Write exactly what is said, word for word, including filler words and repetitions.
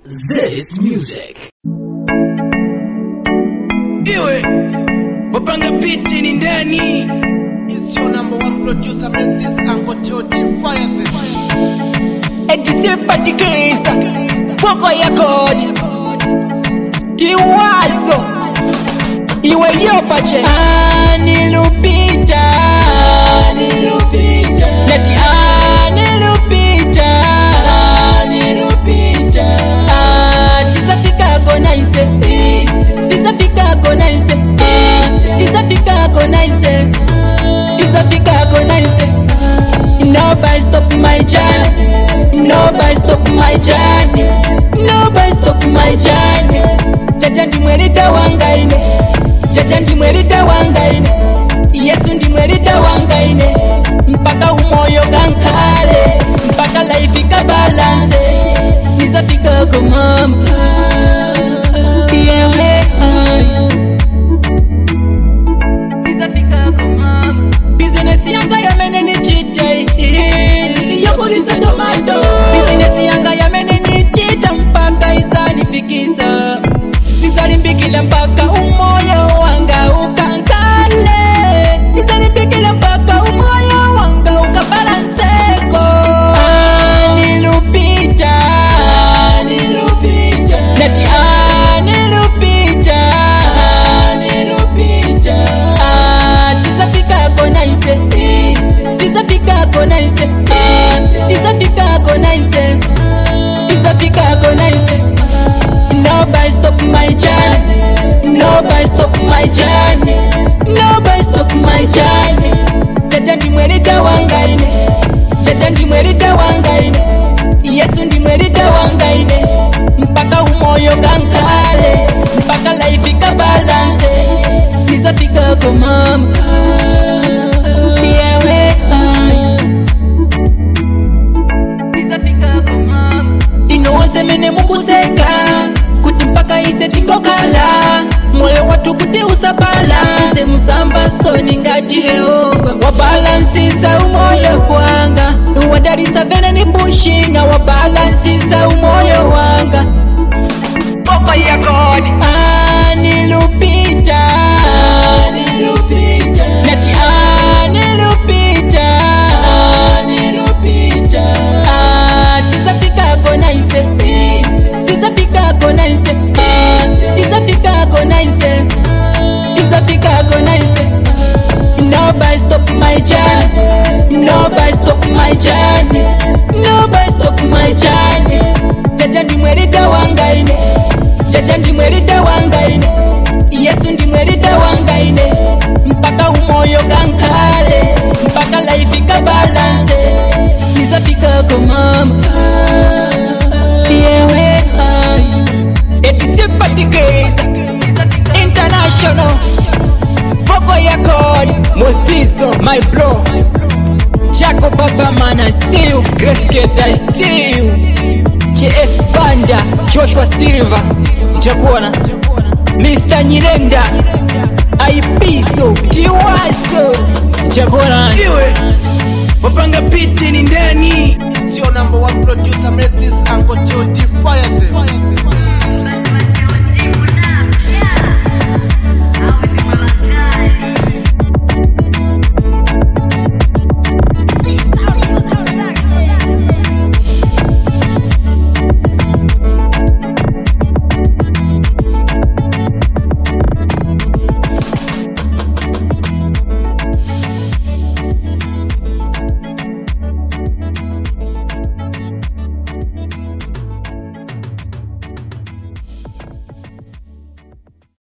This music. Iwe wapanga piti ni ndani. It's your number one producer, man. This angle to defy this. Ekisipatikisa Foko ya kodi Tiwazo Iwe yopache Anilupita Anilupita Neti anilupita Anilupita Tisafika kona ise Tisafika kona ise Tisafika kona ise Tisafika kona ise Nobody stop my journey. Nobody stop my journey. Nobody stop my journey. Jaja ndi mwelida wangaine. Jaja ndi mwelida wangaine. Yesu ndi mwelida wangaine. Mpaka umoyo kankale. Mpaka life ika balance. Nisafika kwa mama. Yeah, yeah. Nisafika kwa mama. Business yanga ya mene ni chite. Yakulisa tomato. Business yanga ya mene ni chita mpaka isanifikisa. Nisalimbikila mpaka umoyo wanga ukankale. Nisalimbikila mpaka umoyo wanga ukabalanseko. Anilupita, anilupita. Neti anilupita, anilupita. Tisafika kona ise, tisafika kona ise. Tisafika kona ise, tisafika kona ise. Nobody stop my journey. Nobody stop my journey. Nobody stop my journey. Jaja ndi mwelida wangaine. Jaja ndi mwelida wangaine. Yesu ndi mwelida wangaine. Mpaka umoyo kankale. Mpaka life ika balance. Nisafika kwa mama. Yeah, yeah. Inowase mene mukuseka kuti mpaka ise tingokala moyo watu kuti usabala ise musamba soni ngati Yehova wabalansisa umoyo wanga wadalisa vene ni bushinga wabalansisa umoyo wanga Papa ya God anilupita anilupita nati anilupita anilupita tisafika kona ise tisafika kona ise tisafika kona ise tisafika kona ise Nobody stop my journey. Nobody stop my journey. Nobody stop my journey. Jaja ndi mwelida wangaine. Jaja ndi mwelida wangaine. Yesu ndi mwelida wangaine. Mpaka umoyo kankale. Mpaka life ika balance. Nisafika kwa mama. Yeah, yeah. It's Sympathicase International. Foko ya kodi Mostizo, my bro Jaco Baba man, I see you. Grace Kate, I see you. J S Banda, Joshua Silva Jakuona Mister Nyirenda Aipiso, Tiwazo Jakuona Iwe wapanga piti ni ndani. It's your number one producer, man. This angle to defy this.